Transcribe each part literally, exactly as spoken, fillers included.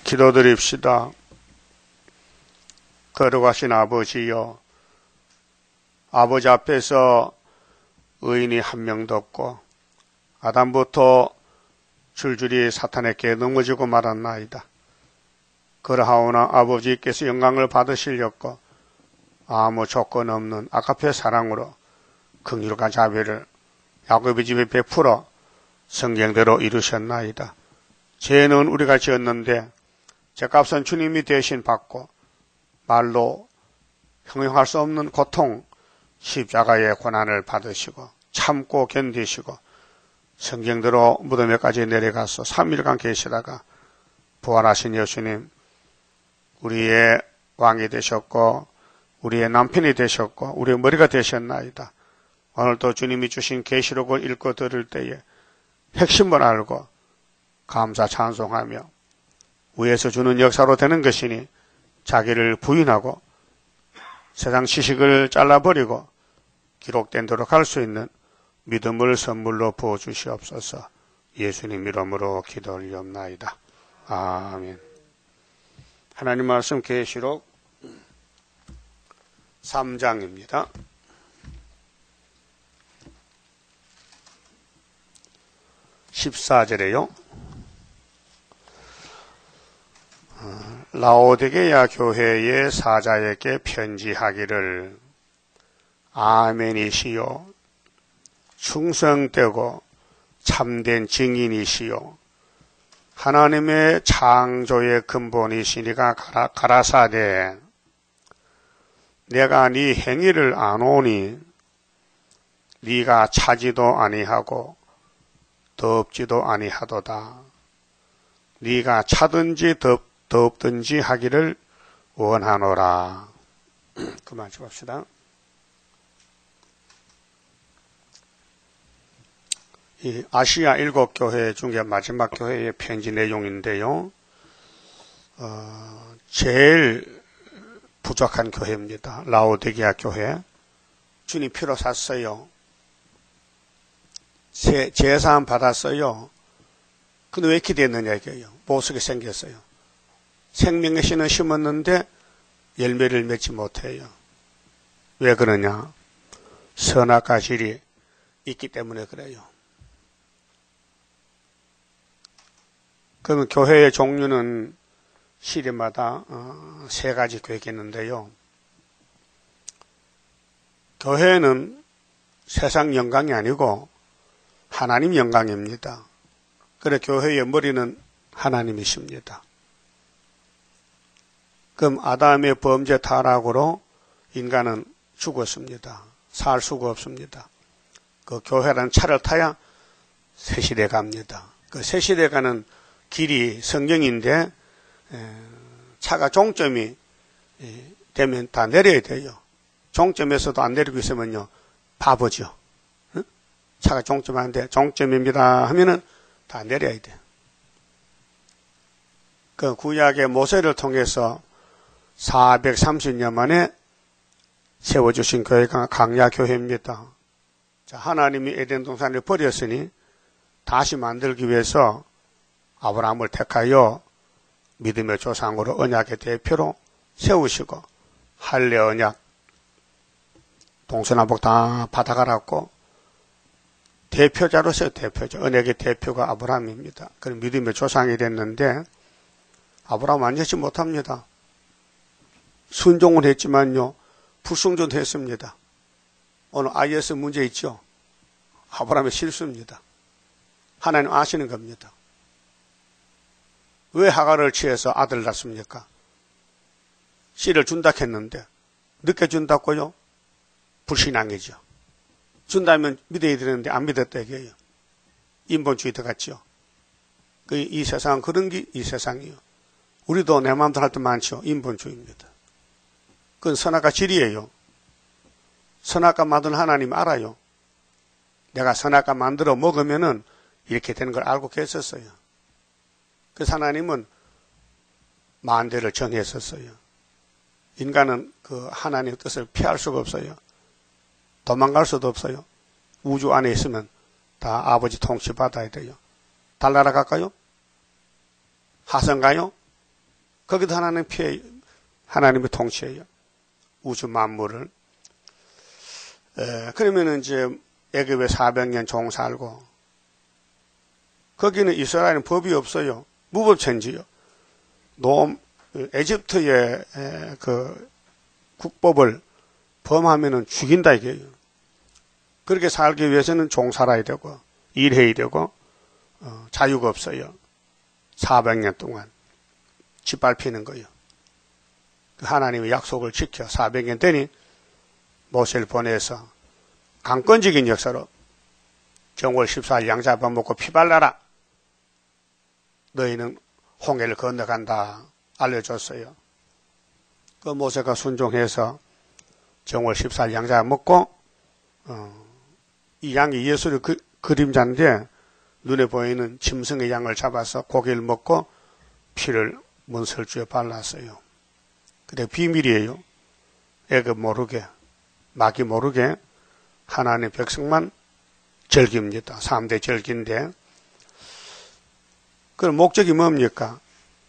기도드립시다. 거룩하신 아버지여, 아버지 앞에서 의인이 한 명도 없고 아담부터 줄줄이 사탄에게 넘어지고 말았나이다. 그러하오나 아버지께서 영광을 받으시려고 아무 조건 없는 아가페 사랑으로 긍휼과 자비를 야곱의 집에 베풀어 성경대로 이루셨나이다. 죄는 우리가 지었는데 죄값은 주님이 대신 받고 말로 형용할 수 없는 고통, 십자가의 고난을 받으시고 참고 견디시고 성경대로 무덤에까지 내려가서 삼 일간 계시다가 부활하신 예수님, 우리의 왕이 되셨고 우리의 남편이 되셨고 우리의 머리가 되셨나이다. 오늘도 주님이 주신 계시록을 읽고 들을 때에 핵심을 알고 감사 찬송하며 위에서 주는 역사로 되는 것이니 자기를 부인하고 세상 지식을 잘라버리고 기록된 대로 갈 수 있는 믿음을 선물로 부어주시옵소서. 예수님 이름으로 기도 올리옵나이다. 아멘. 하나님 말씀 계시록 삼 장입니다. 십사 절에요. 라오디게야 교회의 사자에게 편지하기를 아멘이시요 충성되고 참된 증인이시요 하나님의 창조의 근본이시니가 가라, 가라사대 내가 네 행위를 아노니 네가 차지도 아니하고 덥지도 아니하도다. 네가 차든지 덥, 덥든지 하기를 원하노라. 그만 좀 합시다. 이 아시아 일곱 교회 중에 마지막 교회의 편지 내용인데요. 어, 제일 부족한 교회입니다. 라오디게아 교회. 주님 피로 샀어요. 제, 제사함 받았어요. 근데 왜 이렇게 됐느냐 이게요. 보석이 생겼어요. 생명의 씨는 심었는데 열매를 맺지 못해요. 왜 그러냐? 선악과 질이 있기 때문에 그래요. 그러면 교회의 종류는 시대마다 어, 세 가지 되겠는데요. 교회는 세상 영광이 아니고 하나님 영광입니다. 그래 교회의 머리는 하나님이십니다. 그럼 아담의 범죄 타락으로 인간은 죽었습니다. 살 수가 없습니다. 그 교회라는 차를 타야 새 시대 갑니다. 그 새 시대 가는 길이 성경인데 차가 종점이 되면 다 내려야 돼요. 종점에서도 안 내리고 있으면요 바보죠. 차가 종점하는데 종점입니다 하면은 다 내려야 돼요. 그 구약의 모세를 통해서 사백삼십 년 만에 세워주신 교회가 강야교회입니다. 자, 하나님이 에덴 동산을 버렸으니 다시 만들기 위해서 아브라함을 택하여 믿음의 조상으로 언약의 대표로 세우시고 할례 언약 동서남북 다 받아가라고 대표자로서 대표자 언약의 대표가 아브라함입니다. 그럼 믿음의 조상이 됐는데 아브라함 완전치 못합니다. 순종은 했지만요 불순종도 했습니다. 오늘 아이에스 문제 있죠. 아브라함의 실수입니다. 하나님 아시는 겁니다. 왜 하가를 취해서 아들을 낳습니까? 씨를 준다 했는데 늦게 준다고요? 불신앙이죠. 준다면 믿어야 되는데 안 믿었다 이게요. 인본주의 들어갔죠. 이 세상은 그런 게 이 세상이요. 우리도 내 마음대로 할 때 많죠. 인본주의입니다. 그건 선악과 질이에요. 선악과 만든 하나님 알아요. 내가 선악과 만들어 먹으면은 이렇게 되는 걸 알고 계셨어요. 그래서 하나님은 만대를 정했었어요. 인간은 그 하나님의 뜻을 피할 수가 없어요. 도망갈 수도 없어요. 우주 안에 있으면 다 아버지 통치 받아야 돼요. 달나라 갈까요? 하성 가요? 거기도 하나님 피해, 하나님의 통치예요. 우주 만물을. 에, 그러면은 이제 애굽에 사백 년 종 살고, 거기는 이스라엘은 법이 없어요. 무법천지요. 노, 에집트의 에, 그 국법을 범하면은 죽인다 이게요. 그렇게 살기 위해서는 종 살아야 되고, 일해야 되고, 어, 자유가 없어요. 사백 년 동안. 짓밟히는 거예요. 하나님의 약속을 지켜 사백 년 되니 모세를 보내서 강권적인 역사로 정월 십사 일 양 잡아먹고 피 발라라. 너희는 홍해를 건너간다. 알려줬어요. 그 모세가 순종해서 정월 십사 일 양 잡아먹고 어, 이 양이 예수의 그, 그림자인데 눈에 보이는 짐승의 양을 잡아서 고기를 먹고 피를 문설주에 발랐어요. 근데 비밀이에요. 애굽 모르게, 마귀 모르게 하나님의 백성만 절기입니다. 삼 대 절기인데 그 목적이 뭡니까?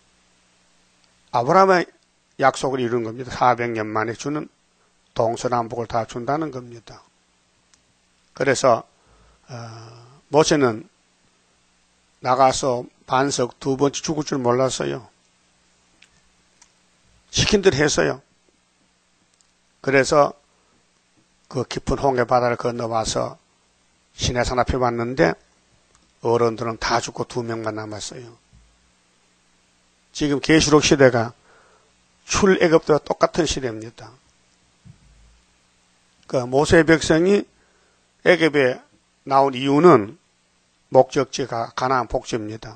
아브라함의 약속을 이룬 겁니다. 사백 년 만에 주는 동서남북을 다 준다는 겁니다. 그래서 어, 모세는 나가서 반석 두 번째 죽을 줄 몰랐어요. 시킨 대로 했어요. 그래서 그 깊은 홍해 바다를 건너와서 시내산 앞에 왔는데 어른들은 다 죽고 두 명만 남았어요. 지금 계시록 시대가 출애굽때와 똑같은 시대입니다. 그 모세의 백성이 애굽에 나온 이유는 목적지가 가나안 복지입니다.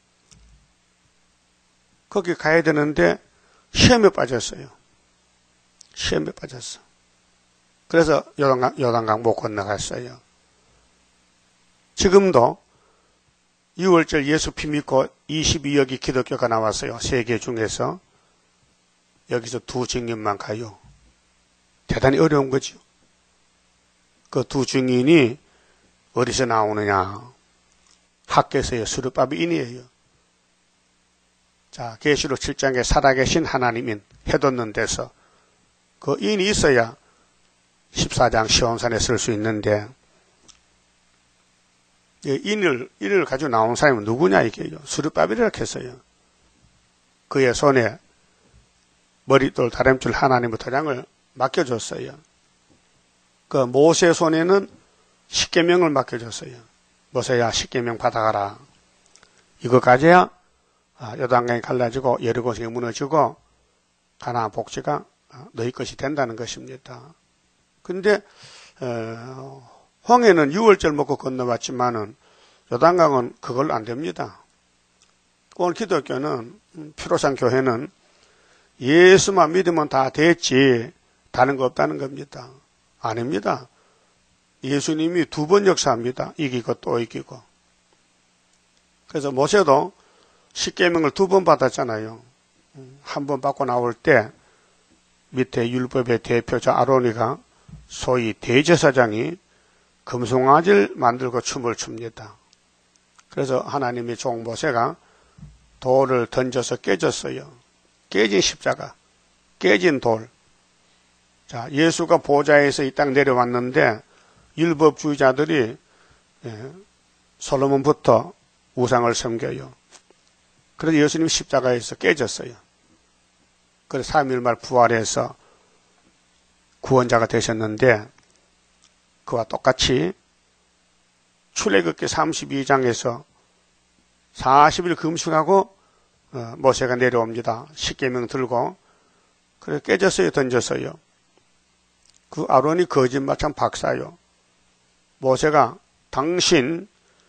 거기 가야 되는데 시험에 빠졌어요. 시험에 빠졌어. 그래서 요단강, 요단강 못 건너갔어요. 지금도 유월절 예수 피 믿고 이십이억이 기독교가 나왔어요. 세계 중에서. 여기서 두 증인만 가요. 대단히 어려운 거죠. 그 두 증인이 어디서 나오느냐. 학교에서요. 수르바비 인이에요. 자, 계시록 칠 장에 살아계신 하나님인 해돋는 데서 그 인이 있어야 십사 장 시온산에 쓸 수 있는데 인을, 인을 가지고 나온 사람은 누구냐 이게요. 수르바벨이라 했어요. 그의 손에 머릿돌 다림줄 하나님의 도장을 맡겨줬어요. 그 모세 손에는 십계명을 맡겨줬어요. 모세야 십계명 받아가라. 이거 가져야 요단강이 갈라지고 여리고성이 무너지고 가나안 복지가 너희 것이 된다는 것입니다. 근데 어, 홍해는 유월절 먹고 건너왔지만은 요단강은 그걸 안 됩니다. 오늘 기독교는 피로산 교회는 예수만 믿으면 다 됐지 다른 거 없다는 겁니다. 아닙니다. 예수님이 두 번 역사합니다. 이기고 또 이기고. 그래서 모세도 십계명을 두 번 받았잖아요. 한 번 받고 나올 때 밑에 율법의 대표자 아론이가 소위 대제사장이 금송아지를 만들고 춤을 춥니다. 그래서 하나님의 종 모세가 돌을 던져서 깨졌어요. 깨진 십자가, 깨진 돌. 자, 예수가 보좌에서 이 땅 내려왔는데 율법주의자들이 예, 솔로몬부터 우상을 섬겨요. 그래서 예수님 십자가에서 깨졌어요. 그래서 삼 일 말 부활해서 구원자가 되셨는데 그와 똑같이 출애굽기 삼십이 장에서 사십 일 금식하고 어, 모세가 내려옵니다. 십계명 들고. 그래서 깨졌어요, 던졌어요. 그 아론이 거짓말참 박사요. 모세가 당신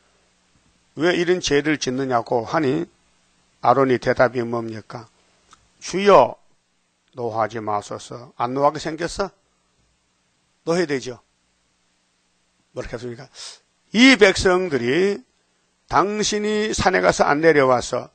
왜 이런 죄를 짓느냐고 하니 아론이 대답이 뭡니까? 주여 노하지 마소서. 안 노하게 생겼어? 노해야 되죠. 뭐라고 했습니까? 이 백성들이 당신이 산에 가서 안 내려와서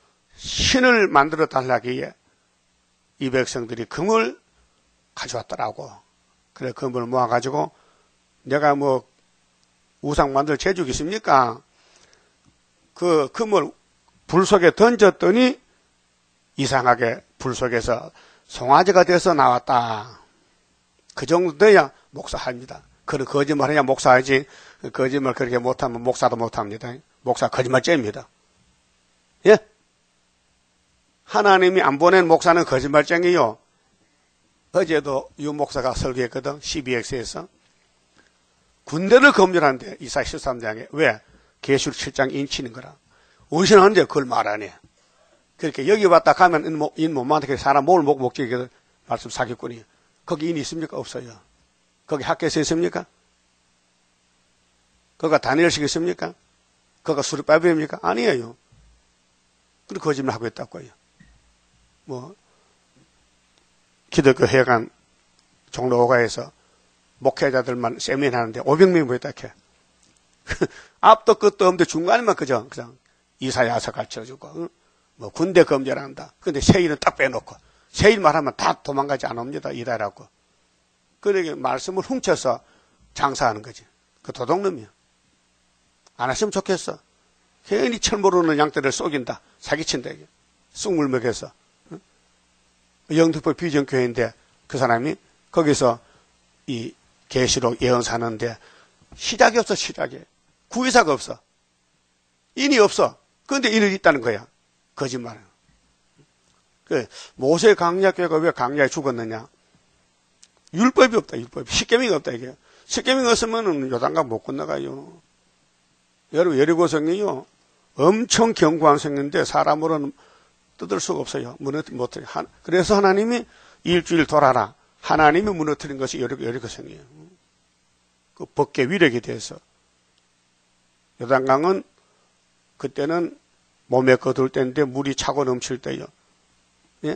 신을 만들어 달라기에 이 백성들이 금을 가져왔더라고. 그래 금을 모아가지고 내가 뭐 우상 만들 재주가 있습니까? 그 금을 불 속에 던졌더니 이상하게 불 속에서 송아지가 돼서 나왔다. 그 정도 돼야 목사합니다. 그런 거짓말 해야 목사하지, 거짓말 그렇게 못하면 목사도 못합니다. 목사 거짓말쟁입니다. 예? 하나님이 안 보낸 목사는 거짓말쟁이요. 어제도 유 목사가 설교했거든. 십이 엑스에서. 군대를 검열한대. 이사야 십삼 장에. 왜? 계시록 칠 장 인치는 거라. 원신하는데 그걸 말하네. 그렇게 여기 왔다 가면 인 못만하게 사람 몸을 목 목적이 말씀 사기꾼이. 거기 인이 있습니까? 없어요. 거기 학교에서 있습니까? 거기가 다니엘식 있습니까? 거기가 수르바벨입니까? 아니에요. 그리고 거짓말 하고 있다고요. 뭐 기독교 회관 종로 오가에서 목회자들만 세미나하는데 오백 명이 모였다 해. 앞도 끝도 없는데 중간에만 그저 그냥 이사야서 가르쳐주고, 응? 뭐 군대 검열한다. 근데 세일은 딱 빼놓고 세일 말하면 다 도망가지 않습니다. 이다라고. 그러게 말씀을 훔쳐서 장사하는 거지. 그 도둑놈이야. 안 하시면 좋겠어. 괜히 철 모르는 양떼를 속인다. 사기친다. 이게. 쑥물 먹여서. 응? 영등포 비전교회인데 그 사람이 거기서 이 계시록 예언사하는데 시작이 없어. 시작이. 구의사가 없어. 인이 없어. 그런데 인이 있다는 거야. 거짓말은. 그 모세 강약교회가 왜 강야에 죽었느냐? 율법이 없다. 율법이. 십계명이 없다. 이게. 십계명이 없으면 요단강 못 건너가요. 여러분 여리고성이요. 엄청 견고한 성인데 사람으로는 뜯을 수가 없어요. 무너뜨 못해. 그래서 하나님이 일주일 돌아라. 하나님이 무너뜨린 것이 여리고성이에요. 그 법계 위력이 돼서. 요단강은 그때는 몸에 거둘 때인데 물이 차고 넘칠 때요. 예?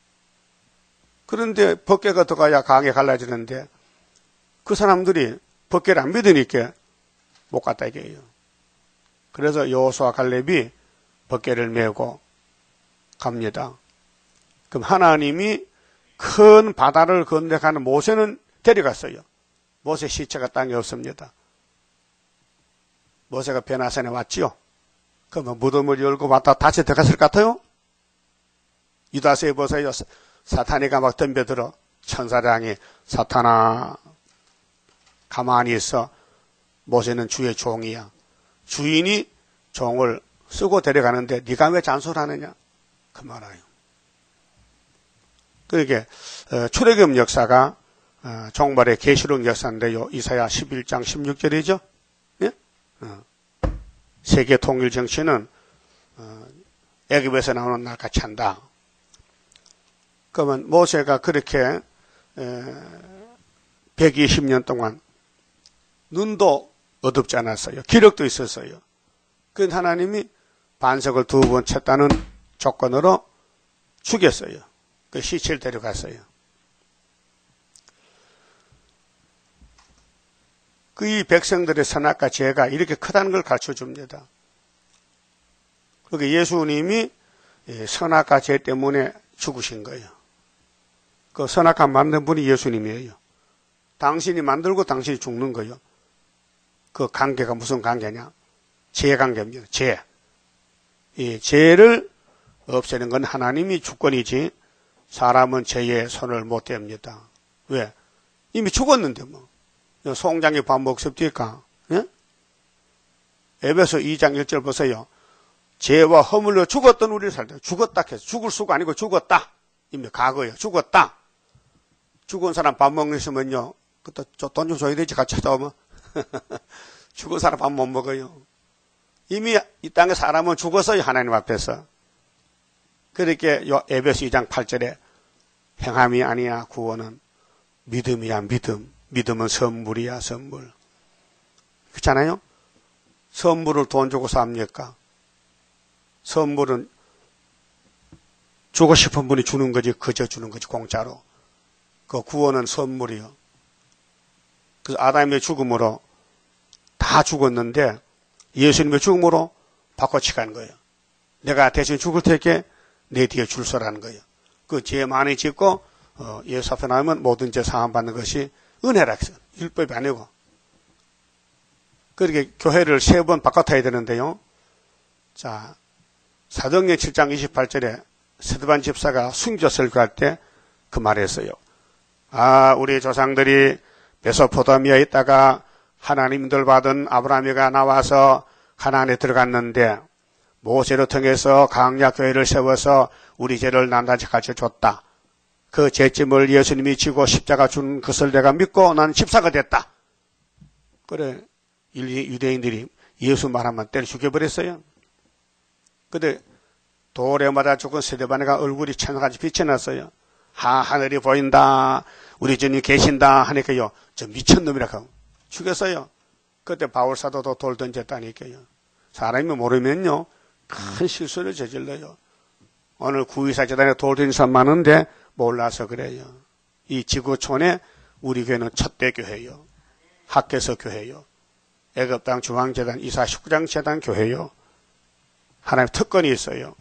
그런데 법계가 들어가야 강에 갈라지는데 그 사람들이 법계를 안 믿으니까 못 갔다 이게요. 그래서 여호수아 갈렙이 법계를 메고 갑니다. 그럼 하나님이 큰 바다를 건너가는 모세는 데려갔어요. 모세 시체가 땅에 없습니다. 모세가 베나산에 왔지요. 그러면 무덤을 열고 왔다 다시 들어갔을 것 같아요? 유다서에 보세요. 사탄이가 막 덤벼들어. 천사장이 사탄아 가만히 있어. 모세는 주의 종이야. 주인이 종을 쓰고 데려가는데 네가 왜 잔소리하느냐? 그 말아요. 그러니까 출애굽 역사가 종말의 계시록 역사인데요. 이사야 십일 장 십육 절이죠. 예? 세계 통일 정치는 애굽에서 나오는 날 같이 한다. 그러면 모세가 그렇게 백이십 년 동안 눈도 어둡지 않았어요. 기력도 있었어요. 그런데 하나님이 반석을 두 번 쳤다는 조건으로 죽였어요. 그 시체를 데려갔어요. 그 이 백성들의 선악과 죄가 이렇게 크다는 걸 가르쳐 줍니다. 그러니까 예수님이 선악과 죄 때문에 죽으신 거예요. 그 선악과 만든 분이 예수님이에요. 당신이 만들고 당신이 죽는 거예요. 그 관계가 무슨 관계냐? 죄 관계입니다. 죄. 이 죄를 없애는 건 하나님이 주권이지 사람은 죄에 손을 못 댑니다. 왜? 이미 죽었는데 뭐. 송장이 밥 먹습니까? 예? 에베소 이 장 일 절 보세요. 죄와 허물로 죽었던 우리를 살다. 죽었다 해서 죽을 수가 아니고 죽었다. 이미 과거예요. 죽었다. 죽은 사람 밥 먹으면요. 그때 돈 좀 줘야 되지. 같이 찾아오면. 죽은 사람 밥 못 먹어요. 이미 이 땅에 사람은 죽었어요. 하나님 앞에서. 그렇게 요 에베소 이 장 팔 절에 행함이 아니야. 구원은 믿음이야. 믿음. 믿음은 선물이야. 선물. 그렇잖아요. 선물을 돈 주고 삽니까? 선물은 주고 싶은 분이 주는 거지 그저 주는 거지 공짜로. 그 구원은 선물이요. 그래서 아담의 죽음으로 다 죽었는데 예수님의 죽음으로 바꿔치가는 거예요. 내가 대신 죽을 테니까 내 뒤에 줄 서라는 거예요. 그 죄 많이 짓고 어, 예수 앞에 나오면 모든 죄 사함 받는 것이 은혜라 했어요. 율법이 아니고. 그렇게 교회를 세 번 바꿔타야 되는데요. 자, 사도행전 칠 장 이십팔 절에 스데반 집사가 순교 설교할 때 그 말했어요. 아, 우리 조상들이 메소포타미아에 있다가 하나님들 받은 아브라함이가 나와서 가나안에 들어갔는데 모세를 통해서 강약교회를 세워서 우리 죄를 낱낱이 가르쳐줬다. 그 죄짐을 예수님이 지고 십자가 준 것을 내가 믿고 나는 집사가 됐다. 그래, 유대인들이 예수 말하면 때려 죽여버렸어요. 근데 돌에 맞아 죽은 스데반이가 얼굴이 천사같이 빛이 났어요. 하, 하늘이 보인다. 우리 주님 계신다. 하니까요. 저 미친놈이라고 죽였어요. 그때 바울사도도 돌 던졌다니까요. 사람이 모르면요. 큰 실수를 저질러요. 오늘 구이사 재단에 돌 던진 사람 많은데 몰라서 그래요. 이 지구촌에 우리 교회는 첫대 교회요. 학교에서 교회요. 애굽땅 중앙재단 이사 십구 장 재단 교회요. 하나님 특권이 있어요.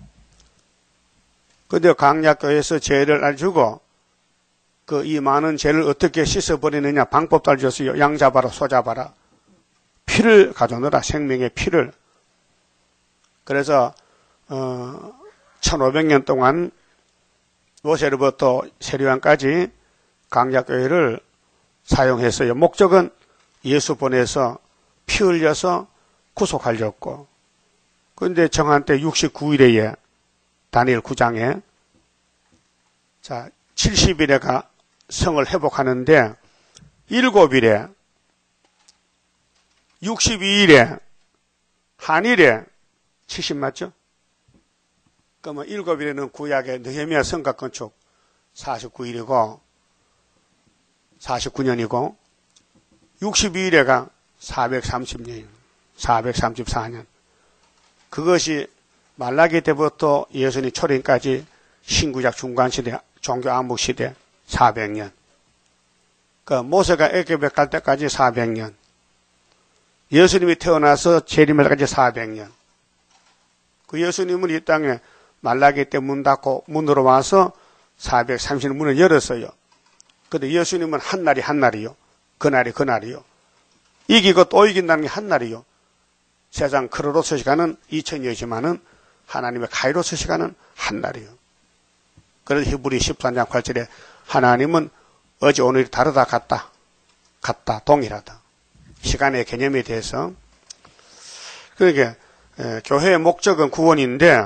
근데 강약교회에서 죄를 알주고 그 이 많은 죄를 어떻게 씻어버리느냐 방법도 알려줬어요. 양 잡아라, 소 잡아라. 피를 가져오느라, 생명의 피를. 그래서 어, 천오백 년 동안 모세로부터 세례요한까지 강약교회를 사용했어요. 목적은 예수 보내서 피 흘려서 구속하려고. 그런데 정한 때 육십구 일에 다니엘 구 장에 자 칠십 일에가 성을 회복하는데 일곱 일에 육십이 일에 한일에 칠십 맞죠? 그러면 일곱 일에는 구약의 느헤미야 성곽 건축 사십구 일이고 사십구 년이고 육십이 일에가 사백삼십 년, 사백삼십사 년. 그것이 말라기 때부터 예수님 초림까지 신구약 중간시대, 종교 암묵시대 사백 년. 그 모세가 애굽에 갈 때까지 사백 년. 예수님이 태어나서 재림할까지 사백 년. 그 예수님은 이 땅에 말라기 때 문 닫고 문으로 와서 사백삼십 년 문을 열었어요. 근데 예수님은 한 날이 한 날이요. 그날이 그날이요. 이기고 또 이긴다는 게 한 날이요. 세상 크로로스 시간은 이천여지만은 하나님의 카이로스 시간은 한 날이요. 그래서 히브리 십삼 장 팔 절에 하나님은 어제 오늘이 다르다 같다. 같다. 동일하다. 시간의 개념에 대해서. 그러니까 에, 교회의 목적은 구원인데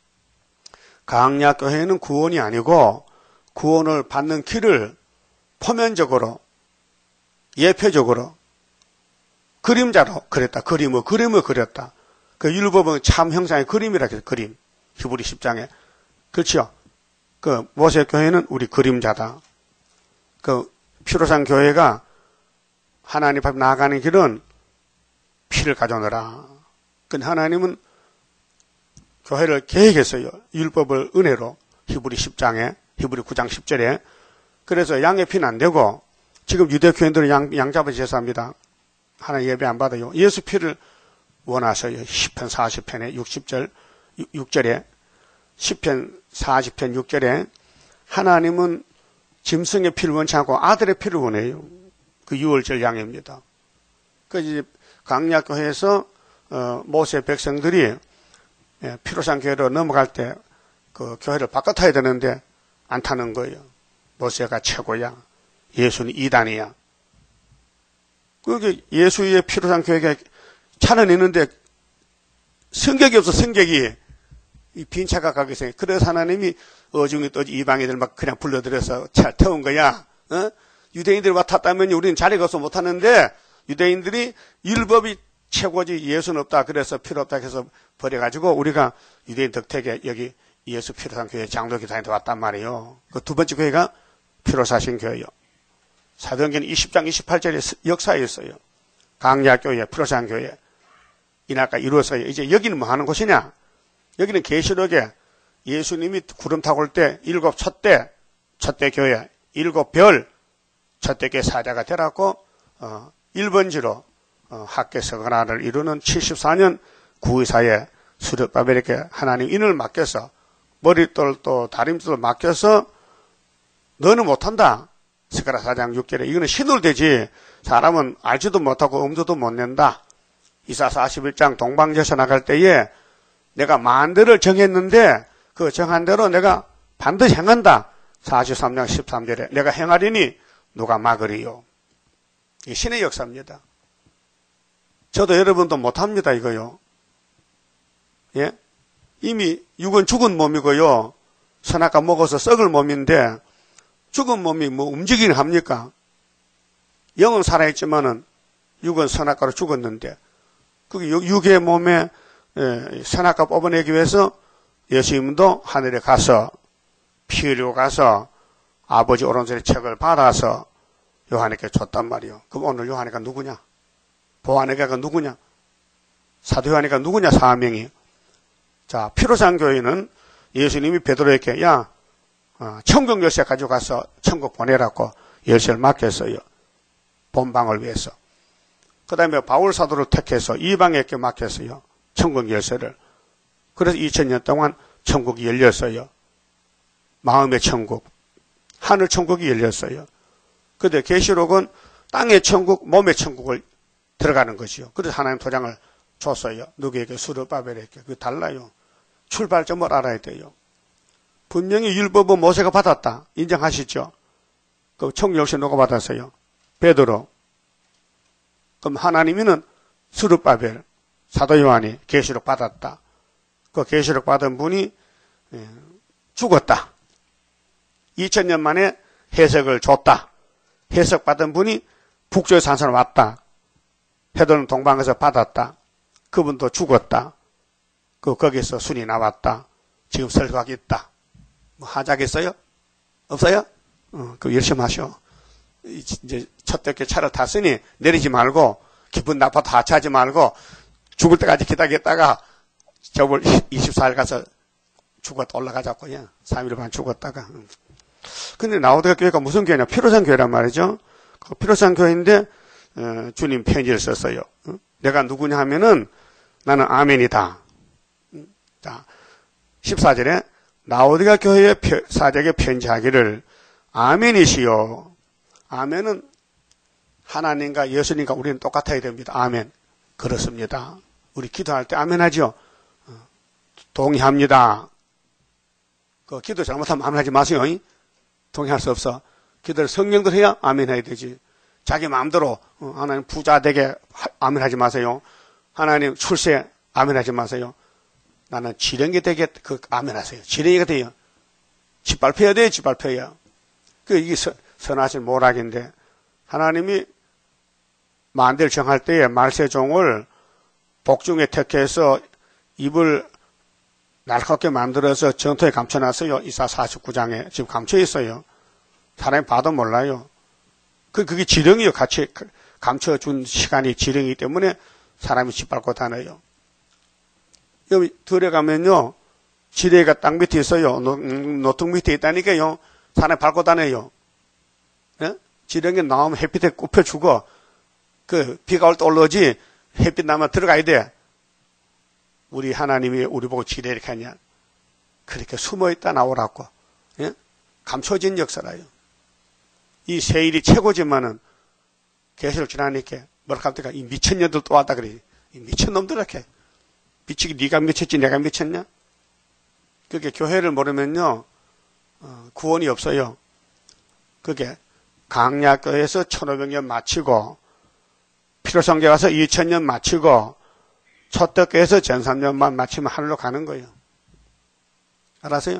강약교회는 구원이 아니고 구원을 받는 길을 표면적으로 예표적으로 그림자로 그렸다. 그림을 그림을 그렸다. 그 율법은 참 형상의 그림이라 해서 그림. 히브리 십 장에. 그렇죠? 그 모세 교회는 우리 그림자다. 그 피로산 교회가 하나님 앞에 나아가는 길은 피를 가져오너라. 근데 하나님은 교회를 계획했어요. 율법을 은혜로 히브리 십 장에 히브리 구 장 십 절에. 그래서 양의 피는 안 되고 지금 유대교인들은 양, 양 잡아 제사합니다. 하나님 예배 안 받아요. 예수 피를 원하셔요. 십 편 사십 편에 육십 절 육 절에 십 편 사십 편 육 절에 하나님은 짐승의 피를 원치 않고 아들의 피를 원해요. 그 유월절 양입니다. 그 이제 강약교회에서 어, 모세 백성들이 예, 피로산 교회로 넘어갈 때 그 교회를 바꿔 타야 되는데 안 타는 거예요. 모세가 최고야. 예수는 이단이야. 그게 예수의 피로산 교회가 차는 있는데 성격이 없어, 성격이. 이 빈 차가 가게 생겨. 그래서 하나님이 어중이 또 이방인들 막 그냥 불러들여서 차 태운 거야. 어? 유대인들이 와 탔다면 우리는 자리가 없어 못 타는데 유대인들이 율법이 최고지 예수는 없다. 그래서 필요 없다 해서 버려가지고 우리가 유대인 덕택에 여기 예수 피로산 교회 장로교 다니다 왔단 말이에요. 그 두 번째 교회가 피로사신 교회요. 사도행전 이십 장 이십팔 절에 역사에 있어요. 강약교회, 피로산 교회. 이날까 이루어서요. 이제 여기는 뭐 하는 곳이냐? 여기는 계시록에 예수님이 구름 타고 올 때 일곱 첫대, 첫대 교회, 일곱 별, 첫대 교회 사자가 되라고 어, 일 번지로 어, 학계서 근화를 이루는 칠십사 년 구의사에 수르바벨에게 하나님 인을 맡겨서 머릿돌도 다림돌도 맡겨서 너는 못한다. 스가랴 사 장 육 절에 이거는 신울되지 사람은 알지도 못하고 엄두도 못 낸다. 이사 사십일 장 동방제사 나갈 때에 내가 만대를 정했는데 그 정한 대로 내가 반드시 행한다. 사십삼 장 십삼 절에 내가 행하리니 누가 막으리요. 이게 신의 역사입니다. 저도 여러분도 못합니다, 이거요. 예? 이미 육은 죽은 몸이고요. 선악과 먹어서 썩을 몸인데, 죽은 몸이 뭐 움직이긴 합니까? 영은 살아있지만은, 육은 선악과로 죽었는데, 그 육의 몸에 선악과 뽑아내기 위해서 예수님도 하늘에 가서, 피 흘리고 가서, 아버지 오른손에 책을 받아서 요한에게 줬단 말이요. 그럼 오늘 요한이가 누구냐? 보아내가가 누구냐? 사도 요한이가 누구냐? 사명이. 자, 피로산 교회는 예수님이 베드로에게 야, 어, 천국 열쇠 가져가서 천국 보내라고 열쇠를 맡겼어요. 본방을 위해서. 그 다음에 바울 사도를 택해서 이방에게 맡겼어요. 천국 열쇠를. 그래서 이천 년 동안 천국이 열렸어요. 마음의 천국, 하늘 천국이 열렸어요. 그런데 계시록은 땅의 천국, 몸의 천국을 들어가는 것이요. 그래서 하나님 도장을 줬어요. 누구에게? 스룹바벨에게. 그게 달라요. 출발점을 알아야 돼요. 분명히 율법은 모세가 받았다. 인정하시죠? 그 천국 열쇠 누가 받았어요? 베드로. 그럼 하나님이는 스룹바벨, 사도 요한이 계시록 받았다. 그 계시록 받은 분이 죽었다. 이천 년 만에 해석을 줬다. 해석 받은 분이 북쪽의 산선을 왔다. 베드로는 동방에서 받았다. 그분도 죽었다. 그 거기서 순이 나왔다. 지금 설교하기 있다. 뭐 하자겠어요? 없어요? 어, 그 열심히 하셔. 이제 첫 대께 차를 탔으니 내리지 말고 기분 나빠도 하차하지 말고 죽을 때까지 기다렸다가 저걸 이십사 일 가서 죽었다 올라가자고요. 삼 일 반 죽었다가. 근데 나오드가 교회가 무슨 교회냐? 피로산 교회란 말이죠. 그 피로산 교회인데 어, 주님 편지를 썼어요. 어? 내가 누구냐 하면은 나는 아멘이다. 자, 십사 절에 나오디가 교회의 사적에 편지하기를 아멘이시요. 아멘은 하나님과 예수님과 우리는 똑같아야 됩니다. 아멘. 그렇습니다. 우리 기도할 때 아멘 하죠. 동의합니다. 그 기도 잘못하면 아멘 하지 마세요. 동의할 수 없어. 기도를 성령들 해야 아멘 해야 되지. 자기 마음대로 하나님 부자 되게 아멘 하지 마세요. 하나님 출세 아멘 하지 마세요. 나는 지렁이 되게 그 아멘 하세요. 지렁이가 돼요. 짓밟혀야 돼요. 짓밟혀야. 그 이게 서, 선하신 모락인데 하나님이 만대를 정할 때에 말세종을 복중에 택해서 입을 날카롭게 만들어서 전토에 감춰놨어요. 이사 사십구 장에 지금 감춰 있어요. 사람이 봐도 몰라요. 그, 그게 지렁이요. 같이 감춰준 시간이 지렁이기 때문에 사람이 짓밟고 다녀요. 여기 들어가면요. 지뢰가 땅 밑에 있어요. 노, 노통 밑에 있다니까요. 사람이 밟고 다녀요. 예? 지렁이 나오면 햇빛에 굽혀 죽어. 그, 비가 올 때 올라오지, 햇빛 나면 들어가야 돼. 우리 하나님이 우리 보고 지뢰 이렇게 하냐. 그렇게 숨어 있다 나오라고. 예? 감춰진 역사라요. 이 세일이 최고지만은, 계시록 지나니까, 뭐랄까 합니까? 이 미천년들 또 왔다 그래. 이 미천놈들 이렇게. 미치기 네가 미쳤지 내가 미쳤냐? 그게 교회를 모르면요, 어, 구원이 없어요. 그게 강약교에서 천오백 년 마치고, 피로성교 가서 이천 년 마치고, 첫덕교에서 전삼 년만 마치면 하늘로 가는 거예요. 알았어요?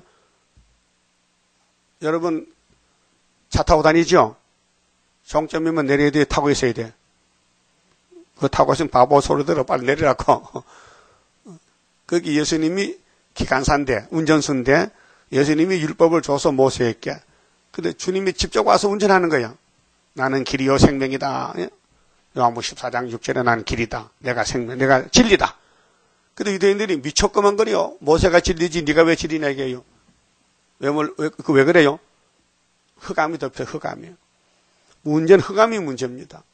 여러분, 차 타고 다니죠? 종점이면 내려야 돼, 타고 있어야 돼. 그거 타고 있으면 바보 소리 들어, 빨리 내리라고. 거기 예수님이 기관사인데, 운전수인데, 예수님이 율법을 줘서 모세에게. 근데 주님이 직접 와서 운전하는 거예요. 나는 길이요 생명이다. 요한복음 십사 장 육 절에 나는 길이다. 내가 생명, 내가 진리다. 근데 유대인들이 미쳤구만 거려. 모세가 진리지 네가 왜 진리냐 이게요. 왜, 왜, 그 왜 그래요? 흑암이 덮여 흑암이에요. 문제는 흑암이 문제입니다.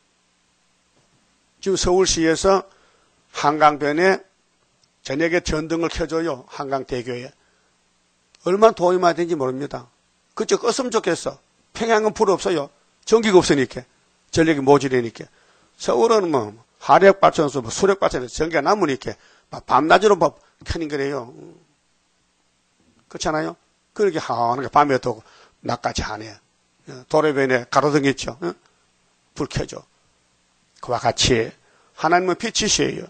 지금 서울시에서 한강변에 저녁에 전등을 켜줘요. 한강대교에. 얼마나 도움이 많이 되는지 모릅니다. 그쪽 껐으면 좋겠어. 평양은 불 없어요. 전기가 없으니까. 전력이 모자라니까. 서울은 뭐 화력발전소, 뭐 수력발전소 전기가 남으니까 밤낮으로 뭐 켜는 거래요. 그렇잖아요? 그렇게 하는 게 밤에 또 낮까지 하네. 도래변에 가로등있죠. 불 켜줘. 그와 같이 하나님은 빛이시에요.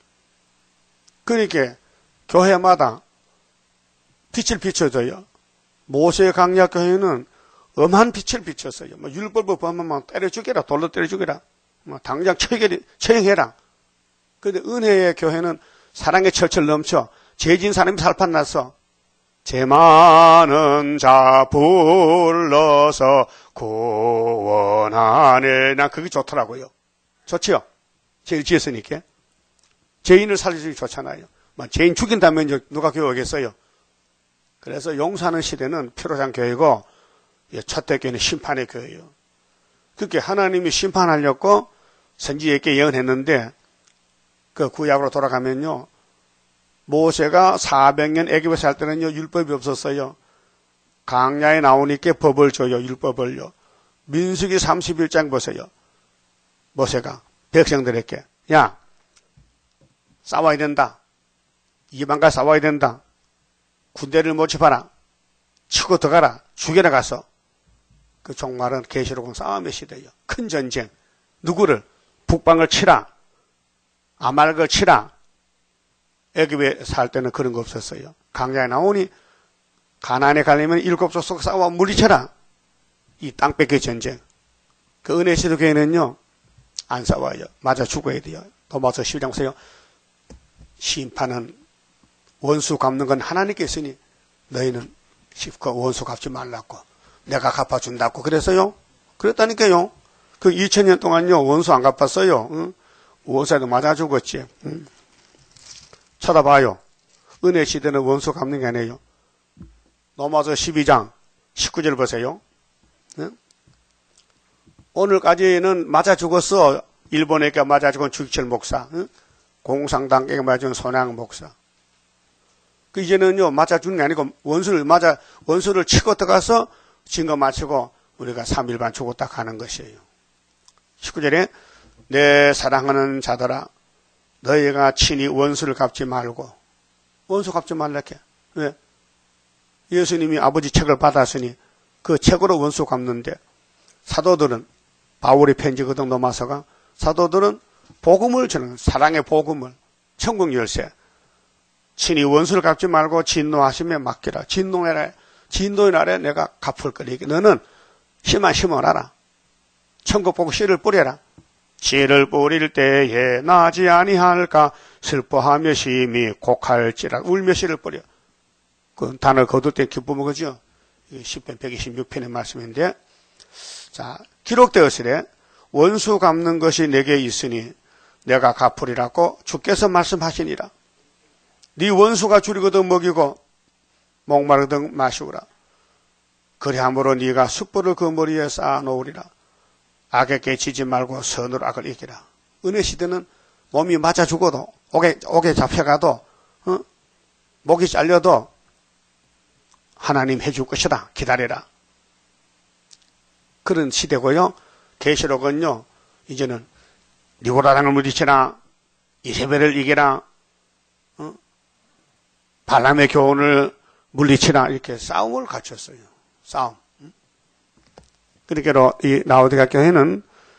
그러니까 교회마다 빛을 비춰줘요. 모세 강약 교회는 엄한 빛을 비쳤어요. 뭐 율법을 보면 때려 죽여라, 돌로 때려 죽여라, 뭐 당장 처형, 처형해라. 그런데 은혜의 교회는 사랑의 철철 넘쳐 죄진 사람이 살판 나서 죄 많은 자 불러서 구원하네. 난 그게 좋더라고요. 좋지요? 죄를 지었으니까. 죄인을 살려주기 좋잖아요. 뭐 죄인 죽인다면 누가 교회겠어요? 그래서 용서하는 시대는 피로장 교회고 첫대 교회는 심판의 교회예요. 그렇게 하나님이 심판하려고 선지자에게 예언했는데 그 구약으로 돌아가면요. 모세가 사백 년 애굽에 살 때는요. 율법이 없었어요. 강야에 나오니까 법을 줘요. 율법을요. 민수기 삼십일 장 보세요. 모세가 백성들에게 야 싸워야 된다. 이방과 싸워야 된다. 군대를 모집하라. 치고 들어가라. 죽여라 가서. 그 종말은 계시록은 싸움의 시대예요. 큰 전쟁. 누구를? 북방을 치라. 아말렉을 치라. 애굽에 살 때는 그런 거 없었어요. 강야에 나오니 가나안에 가려면 일곱 족속 싸워 물리쳐라. 이 땅 뺏기 전쟁. 그 은혜 시대 교회는요. 안 싸워요. 맞아 죽어야 돼요. 도마서 십일 장 보세요. 심판은 원수 갚는 건 하나님께 있으니 너희는 그 원수 갚지 말라고. 내가 갚아준다고. 그래서요. 그랬다니까요. 그 이천 년 동안요. 원수 안 갚았어요. 응? 원수에도 맞아 죽었지. 응? 쳐다봐요. 은혜 시대는 원수 갚는 게 아니에요. 로마서 십이 장 십구 절 보세요. 응? 오늘까지는 맞아 죽었어. 일본에게 맞아 죽은 주기철 목사. 응? 공산당에게 맞아 죽은 손양 목사. 그 이제는요, 맞아 주는 게 아니고, 원수를 맞아, 원수를 치고 들어가서 증거 마치고, 우리가 삼 일 반 죽었다 가는 것이에요. 십구 절에, 내 사랑하는 자들아, 너희가 친히 원수를 갚지 말고, 원수 갚지 말라게. 왜? 예수님이 아버지 책을 받았으니, 그 책으로 원수 갚는데, 사도들은, 바울의 편지거든, 로마서가, 사도들은 복음을 주는, 사랑의 복음을, 천국 열쇠, 친히 원수를 갚지 말고 진노하시며 맡기라. 진노해라. 진노의 날에 내가 갚을 거리기. 너는 씨만 심어놔라. 천국 보고 씨를 뿌려라. 씨를 뿌릴 때에 나지 아니할까 슬퍼하며 심히 곡할지라. 울며 씨를 뿌려. 그 단을 거둘 때 기쁨은 거죠. 시편 백이십육 편의 말씀인데, 자 기록되었으되 원수 갚는 것이 내게 있으니 내가 갚으리라고 주께서 말씀하시니라. 네 원수가 줄이거든 먹이고 목마르거든 마시우라. 그리함으로 네가 숯불을 그 머리에 쌓아 놓으리라. 악에게 지지 말고 선으로 악을 이기라. 은혜 시대는 몸이 맞아 죽어도 옥에, 옥에 잡혀가도 어? 목이 잘려도 하나님 해줄 것이다. 기다려라. 그런 시대고요. 계시록은요. 이제는 니고라당을 물리치라. 이세벨을 이기라. 어? 발람의 교훈을 물리치라. 이렇게 싸움을 갖췄어요. 싸움. 그러니까 이 라오디게아 교회는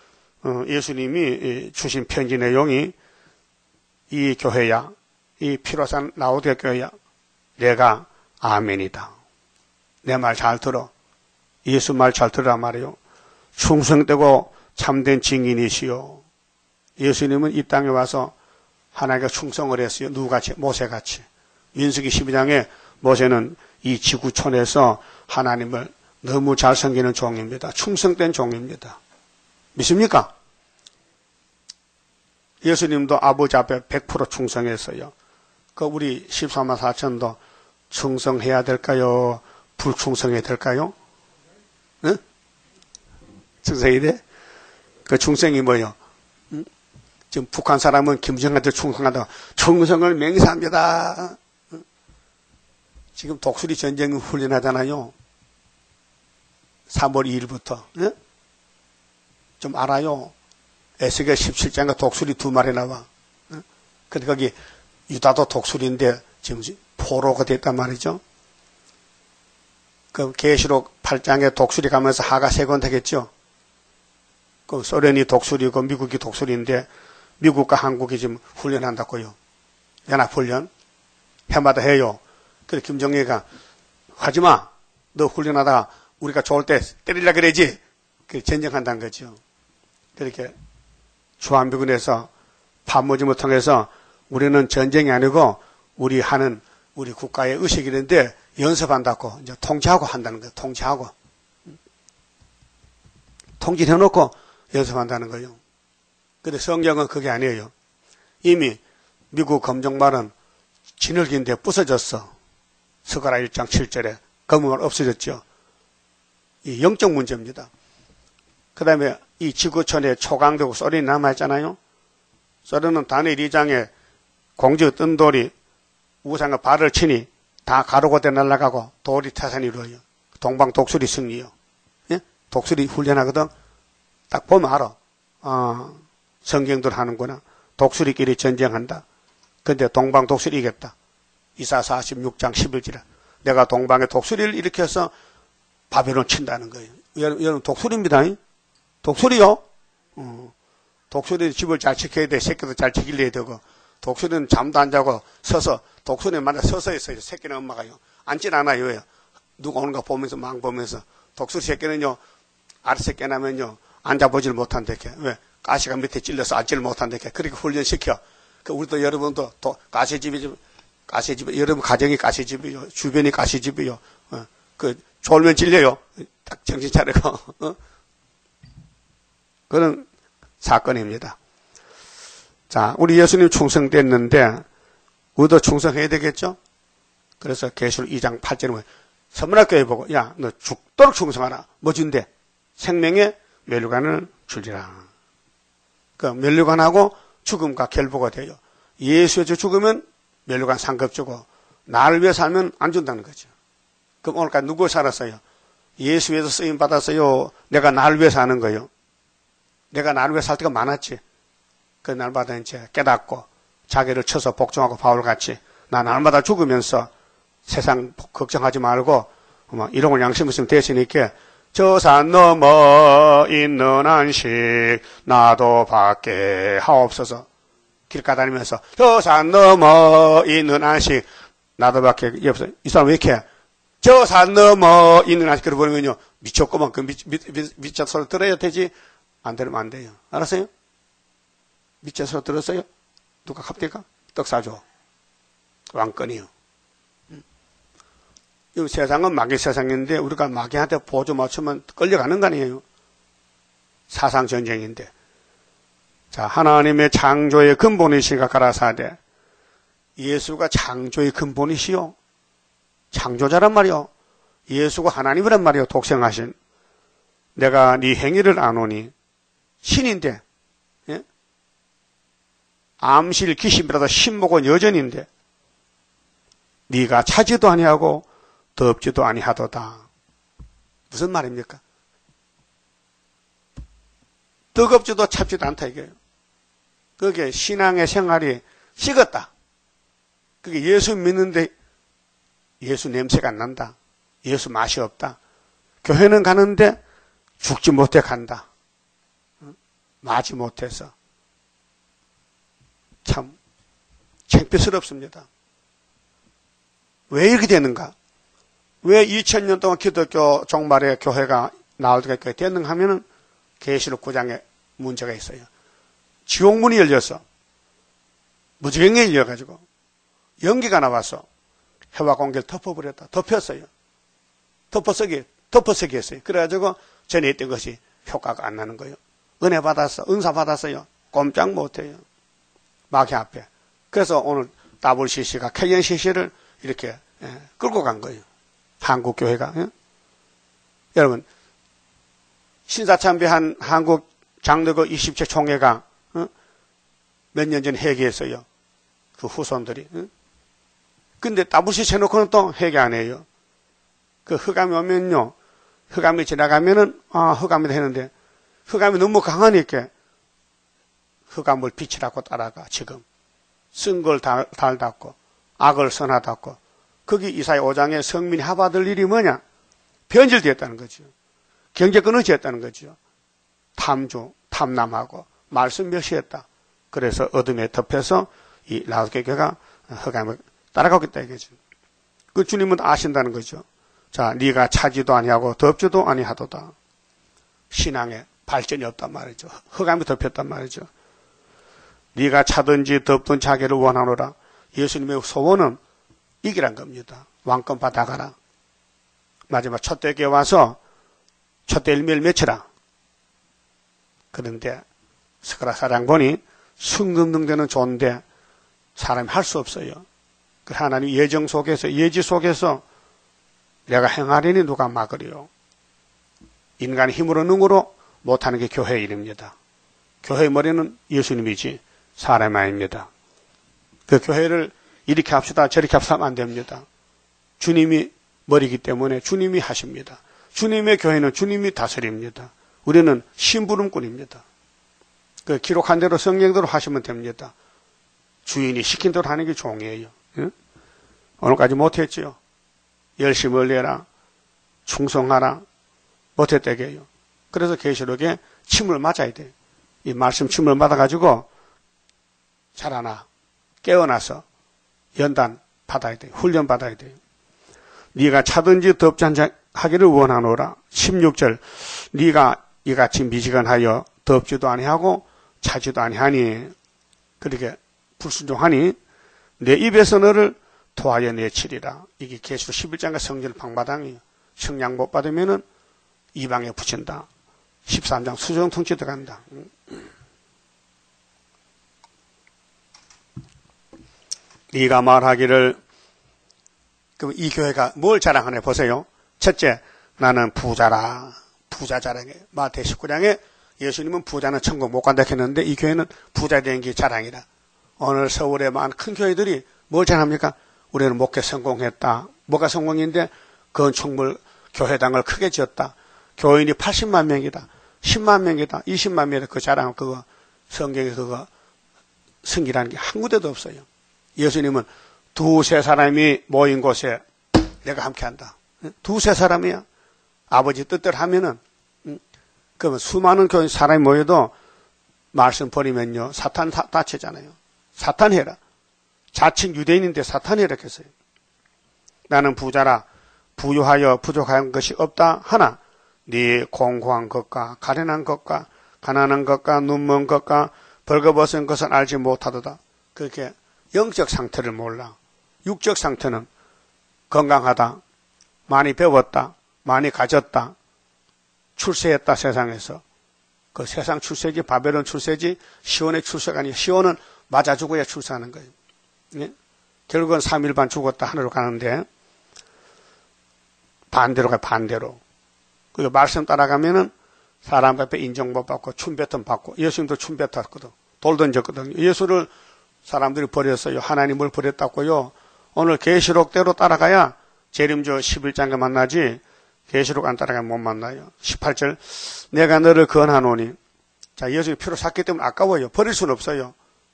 예수님이 주신 편지 내용이 이 교회야, 이 피로산 라오디게아 교회야, 내가 아멘이다. 내 말 잘 들어. 예수 말 잘 들으라 말이요. 충성되고 참된 증인이시요. 예수님은 이 땅에 와서 하나님께 충성을 했어요. 누구같이? 모세같이. 민수기 십이 장에 모세는 이 지구촌에서 하나님을 너무 잘 섬기는 종입니다. 충성된 종입니다. 믿습니까? 예수님도 아버지 앞에 백 퍼센트 충성했어요. 그 우리 십사만 사천도 충성해야 될까요? 불충성해야 될까요? 응? 충성해야 돼? 그 충성이 뭐요? 응? 지금 북한 사람은 김정한테 충성한다고 충성을 맹세합니다. 응? 지금 독수리 전쟁 훈련하잖아요. 삼월 이일부터. 응? 좀 알아요. 에스겔 십칠 장에 독수리 두 마리 나와. 응? 근데 거기 유다도 독수리인데 지금 포로가 됐단 말이죠. 그 계시록 팔 장에 독수리 가면서 하가 세 권 되겠죠. 그 소련이 독수리고 미국이 독수리인데 미국과 한국이 지금 훈련한다고요. 연합훈련 해마다 해요. 그래서 김정일이가 하지마. 너 훈련하다가 우리가 좋을 때 때리려 그러지. 그 전쟁한다는 거죠. 그렇게 주한미군에서 판모집을 통해서 우리는 전쟁이 아니고 우리 하는 우리 국가의 의식이 있는데 연습한다고 이제 통제하고 한다는 거예요. 통제하고 통제해놓고 연습한다는 거예요. 근데 성경은 그게 아니에요. 이미 미국 검정말은 진흙인데 부서졌어. 스가랴 일 장 칠 절에 검은 없어졌죠. 이 영적 문제입니다. 그 다음에 이 지구촌에 초강대고 소련이 남아있잖아요. 소련은 단일 이 장에 공주 뜬 돌이 우상과 발을 치니 다 가루고 돼 날아가고 돌이 태산이 이루어요. 동방 독수리 승리요. 예? 독수리 훈련하거든. 딱 보면 알아. 어, 성경들 하는구나. 독수리끼리 전쟁한다. 근데 동방 독수리 이겼다. 이사 사십육 장 십일 절에 내가 동방에 독수리를 일으켜서 바벨론 친다는 거예요. 여러분, 여러분 독수리입니다. 독수리요. 어, 독수리는 집을 잘 지켜야 돼. 새끼도 잘 지키려야 되고. 독수리는 잠도 안 자고 서서 독수리는 만약 서서 있어요. 새끼는 엄마가요. 앉진 않아요. 누가 오는 거 보면서 막 보면서. 독수리 새끼는요. 알아서 깨나면요. 앉아보질 못한다게. 왜? 가시가 밑에 찔려서 앉지를 못한다게. 그렇게 훈련시켜. 그 우리도 여러분도 또 가시집이 가시집 여러분 가정이 가시집이요. 주변이 가시집이요. 어, 그 졸면 찔려요. 딱 정신 차리고. 어? 그런 사건입니다. 자, 우리 예수님 충성됐는데 우리도 충성해야 되겠죠? 그래서 계시록 이 장 팔 절에 보면 선문학교에 보고 야, 너 죽도록 충성하라. 뭐 준대? 생명의 면류관을 주리라. 그 면류관하고 죽음과 결부가 돼요. 예수의 주 죽으면 면류관 상급 주고 나를 위해 살면 안 준다는 거죠. 그럼 오늘까지 누구 살았어요? 예수 위해서 쓰임 받았어요? 내가 나를 위해 사는 거예요? 내가 나를 위해 살 때가 많았지. 그 날마다 이제 깨닫고 자기를 쳐서 복종하고 바울같이 나 날마다 죽으면서 세상 걱정하지 말고 뭐 일용할 양심 있으면 되시니까 저 산 넘어 있는 안식 나도 받게 하옵소서. 길가 다니면서 저 산 넘어 있는 안식 나도 받게 없어. 이 사람 왜 이렇게 저 산 넘어 있는 안식 그러고 보면요 미쳤구만. 그 미, 미, 미, 미쳐 소리 들어야 되지. 안 들으면 안 돼요. 알았어요? 미쳐서 들었어요? 누가 갑니까? 떡 사줘. 왕건이요. 이 세상은 마귀 세상인데 우리가 마귀한테 보조 맞추면 끌려가는 거 아니에요. 사상 전쟁인데. 자, 하나님의 창조의 근본이시가 가라사대. 예수가 창조의 근본이시요. 창조자란 말이요. 예수가 하나님이란 말이요. 독생하신. 내가 네 행위를 아노니 신인데, 예? 암실 기심이라도 신목은 여전인데 네가 차지도 아니하고 덥지도 아니하도다. 무슨 말입니까? 뜨겁지도 찹지도 않다 이게요. 그게 신앙의 생활이 식었다. 그게 예수 믿는데 예수 냄새가 안 난다. 예수 맛이 없다. 교회는 가는데 죽지 못해 간다. 마지 못해서. 참 창피스럽습니다. 왜 이렇게 되는가? 왜 이천 년 동안 기독교 종말의 교회가 나올 때가 됐는가 하면은 계시록 구 장에 문제가 있어요. 지옥문이 열려서 무지경에 열려가지고 연기가 나와서 해와 공기를 덮어버렸다. 덮였어요. 덮어쓰기, 덮어쓰기 했어요. 그래가지고 전에 있던 것이 효과가 안 나는 거예요. 은혜 받았어. 은사 받았어요. 꼼짝 못해요. 마귀 앞에. 그래서 오늘 더블유씨씨가 케이엔씨씨를 이렇게 예, 끌고 간 거예요. 한국교회가. 예? 여러분 신사참배한 한국 장로교 이십 체 총회가 어? 몇 년 전에 회개했어요. 그 후손들이. 어? 근데 더블유씨씨 해놓고는 또 회개 안 해요. 그 흑암이 오면요. 흑암이 지나가면은 아 흑암이다 했는데 흑암이 너무 강하니까 흑암을 빛이라고 따라가 지금 쓴 걸 달닫고 악을 선하닫고 거기 이사야 오 장에 성민이 합아들 일이 뭐냐? 변질되었다는 거죠. 경제 끊어졌다는 거죠. 탐주, 탐남하고 말씀 멸시했다. 그래서 어둠에 덮여서 이 라오디게 교회가 흑암을 따라가고 있다 이거죠. 그 주님은 아신다는 거죠. 자, 네가 차지도 아니하고 덮지도 아니하도다. 신앙에 발전이 없단 말이죠. 흑암이 덮였단 말이죠. 네가 차든지 덮든 자기를 원하노라. 예수님의 소원은 이기란 겁니다. 왕권 받아가라. 마지막 촛대교에 와서 촛대 일미를 맺혀라. 그런데 스가랴 사랑본이 승등등되는 좋은데 사람이 할 수 없어요. 그 하나님 예정 속에서 예지 속에서 내가 행하려니 누가 막으리요. 인간의 힘으로 능으로 못하는 게 교회의 일입니다. 교회의 머리는 예수님이지 사람이 아닙니다. 그 교회를 이렇게 합시다 저렇게 합시다 하면 안 됩니다. 주님이 머리이기 때문에 주님이 하십니다. 주님의 교회는 주님이 다스립니다. 우리는 심부름꾼입니다. 그 기록한 대로 성경대로 하시면 됩니다. 주인이 시킨 대로 하는 게 종이에요. 예? 오늘까지 못했지요. 열심히 올려라. 충성하라. 못했다게요. 그래서 계시록에 침을 맞아야 돼요. 이 말씀 침을 맞아가지고 자라나 깨어나서 연단 받아야 돼요. 훈련 받아야 돼요. 네가 차든지 덥지 하기를 원하노라. 십육 절 네가 이같이 미지근하여 덥지도 아니하고 차지도 아니하니 그렇게 불순종하니 내 입에서 너를 토하여 내치리라. 이게 계시록 십일 장과 성전 방마당이에요. 성량 못 받으면은 이방에 붙인다. 십삼 장 수종 통치 들어간다. 네가 말하기를 그럼 이 교회가 뭘 자랑하네 보세요. 첫째, 나는 부자라. 부자 자랑해. 마태 십구 장에 예수님은 부자는 천국 못 간다 했는데 이 교회는 부자 된 게 자랑이라. 오늘 서울의 많은 큰 교회들이 뭘 자랑합니까? 우리는 목회 성공했다. 뭐가 성공인데 건축물 교회당을 크게 지었다. 교인이 팔십만 명이다. 십만 명이다. 이십만 명이다. 그 자랑 그거 성경에서 그거 승기라는 게 한 군데도 없어요. 예수님은 두세 사람이 모인 곳에 내가 함께한다. 두세 사람이야. 아버지 뜻대로 하면은 그러면 수많은 교인 사람이 모여도 말씀 버리면요 사탄 다, 다치잖아요. 사탄 해라. 자칭 유대인인데 사탄 해라 했어요. 나는 부자라. 부유하여 부족한 것이 없다 하나 네 공고한 것과 가련한 것과 가난한 것과 눈먼 것과 벌거벗은 것은 알지 못하도다. 그렇게 영적 상태를 몰라. 육적 상태는 건강하다. 많이 배웠다. 많이 가졌다. 출세했다 세상에서. 그 세상 출세지 바벨론 출세지 시온의 출세가 아니고 시온은 맞아 죽어야 출세하는 거예요. 네? 결국은 삼 일 반 죽었다 하늘로 가는데 반대로 가 반대로. 그 말씀 따라가면은 사람 앞에 인정 못 받고 춤뱉음 받고 예수님도 춤 뱉었거든. 돌 던졌거든요. 예수를 사람들이 버렸어요. 하나님을 버렸다고요. 오늘 계시록대로 따라가야 재림주 십일 장에 만나지 계시록 안 따라가면 못 만나요. 십팔 절 내가 너를 건하노니 자 예수의 피로 샀기 때문에 아까워요. 버릴 수는 없어요.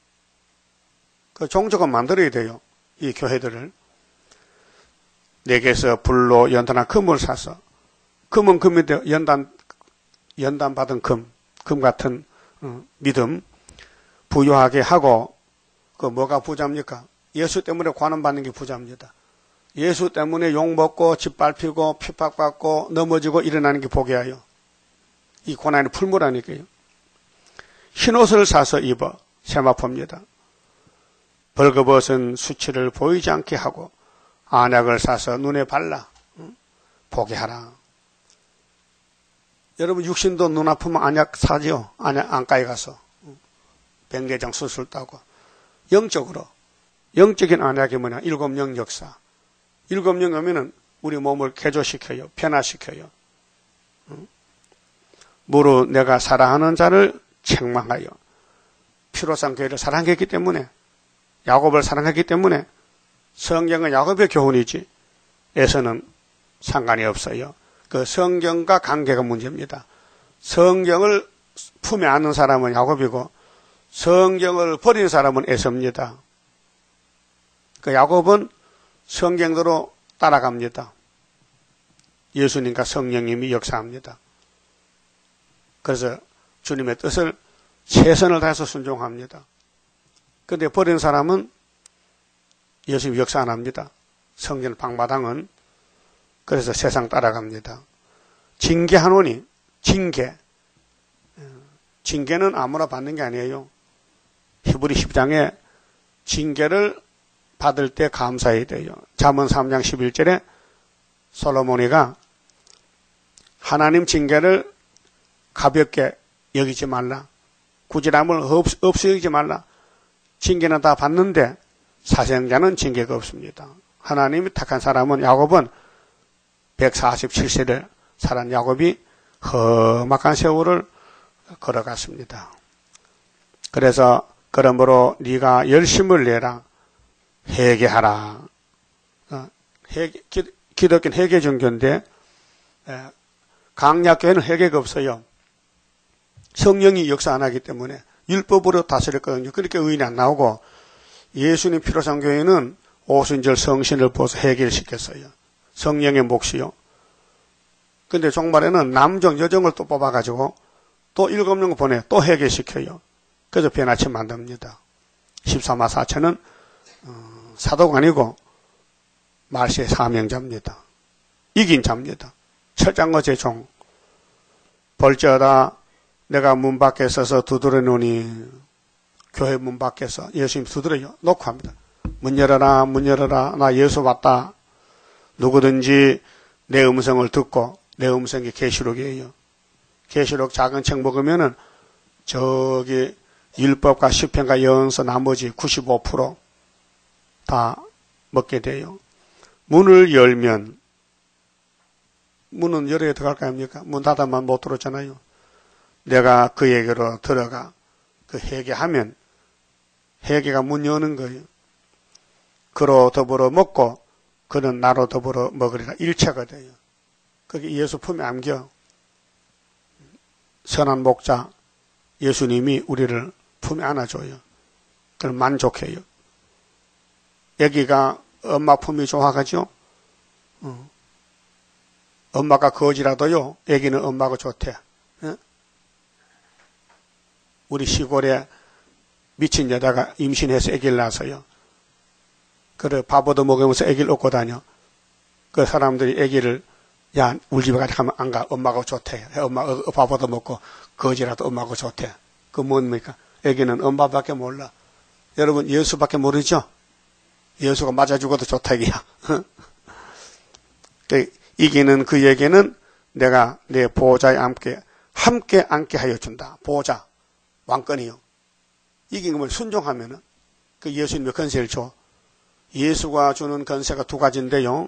그 종족은 만들어야 돼요. 이 교회들을. 내게서 불로 연단한 금을 사서 금은 금인데 연단 연단 받은 금, 금 같은 어, 믿음 부유하게 하고 그 뭐가 부자입니까? 예수 때문에 관원받는 게 부자입니다. 예수 때문에 욕먹고 짓밟히고 핍박받고 넘어지고 일어나는 게 복이에요. 이 고난이 풀무라니까요. 흰옷을 사서 입어 세마포입니다. 벌거벗은 수치를 보이지 않게 하고 안약을 사서 눈에 발라 응? 보게 하라. 여러분 육신도 눈 아프면 안약 사지요. 안약 안가에 가서 응? 백내장 수술 따고 영적으로 영적인 안약이 뭐냐? 일곱 영 역사. 일곱 영 하면은 우리 몸을 개조시켜요. 변화시켜요. 응? 무릇 내가 사랑하는 자를 책망하여 피로상 교회를 사랑했기 때문에 야곱을 사랑했기 때문에 성경은 야곱의 교훈이지 에서는 상관이 없어요. 그 성경과 관계가 문제입니다. 성경을 품에 안는 사람은 야곱이고 성경을 버리는 사람은 에서입니다. 그 야곱은 성경대로 따라갑니다. 예수님과 성령님이 역사합니다. 그래서 주님의 뜻을 최선을 다해서 순종합니다. 그런데 버린 사람은 예수님 역사 안 합니다. 성전 방마당은 그래서 세상 따라갑니다. 징계하노니 징계 징계는 아무나 받는 게 아니에요. 히브리 십 장에 징계를 받을 때 감사해야 돼요. 잠언 삼 장 십일 절에 솔로몬이가 하나님 징계를 가볍게 여기지 말라. 구질함을 없어 여기지 말라. 징계는 다 받는데 사생자는 징계가 없습니다. 하나님이 택한 사람은 야곱은 백사십칠 세를 살은 야곱이 험악한 세월을 걸어갔습니다. 그래서 그러므로 네가 열심을 내라. 회개하라. 어, 회개, 기, 기독교는 회개 종교인데 강약교회는 회개가 없어요. 성령이 역사 안 하기 때문에 율법으로 다스렸거든요. 그렇게 의인이 안 나오고 예수님 피로 산 교회는 오순절 성신을 부어서 회개를 시켰어요. 성령의 몫이요. 근데 종말에는 남정, 여정을 또 뽑아가지고 또 일곱 명 보내 또 회개시켜요. 그래서 변화치 만듭니다. 십삼 하 사천은 어, 사도가 아니고 말세의 사명자입니다. 이긴 자입니다. 철장거제 종. 벌저다 내가 문 밖에 서서 두드려 놓으니 교회 문 밖에서 예수님 두드려요. 놓고 합니다. 문 열어라 문 열어라 나 예수 왔다. 누구든지 내 음성을 듣고 내 음성이 계시록이에요. 계시록 작은 책 먹으면은 저기 율법과 시편과 예언서 나머지 구십오 퍼센트 다 먹게 돼요. 문을 열면 문은 열어야 들어갈 거 아닙니까? 문 닫아만 못 들었잖아요. 내가 그에게로 들어가 그 회개하면 회개가 문 여는 거예요. 그로 더불어 먹고 그는 나로 더불어 먹으리라. 일체가 돼요. 그게 예수 품에 안겨. 선한 목자 예수님이 우리를 품에 안아줘요. 그럼 만족해요. 애기가 엄마 품이 좋아가죠. 어. 엄마가 거지라도요. 애기는 엄마가 좋대. 어? 우리 시골에 미친 여자가 임신해서 애기를 낳아서요. 그래 밥 얻어 먹으면서 애기를 얻고 다녀. 그 사람들이 애기를 야 우리 집에 가면 안 가. 엄마가 좋대. 엄마 밥 얻어 먹고 거지라도 엄마가 좋대. 그 뭡니까? 애기는 엄마밖에 몰라. 여러분 예수밖에 모르죠? 예수가 맞아 죽어도 좋다 이게야. 이기는 그에게는 내가 내 보호자에 함께 함께 앉게 하여 준다. 보호자 왕권이요. 이긴 걸 순종하면은 그 예수님의 권세를 줘. 예수가 주는 권세가 두 가지인데요.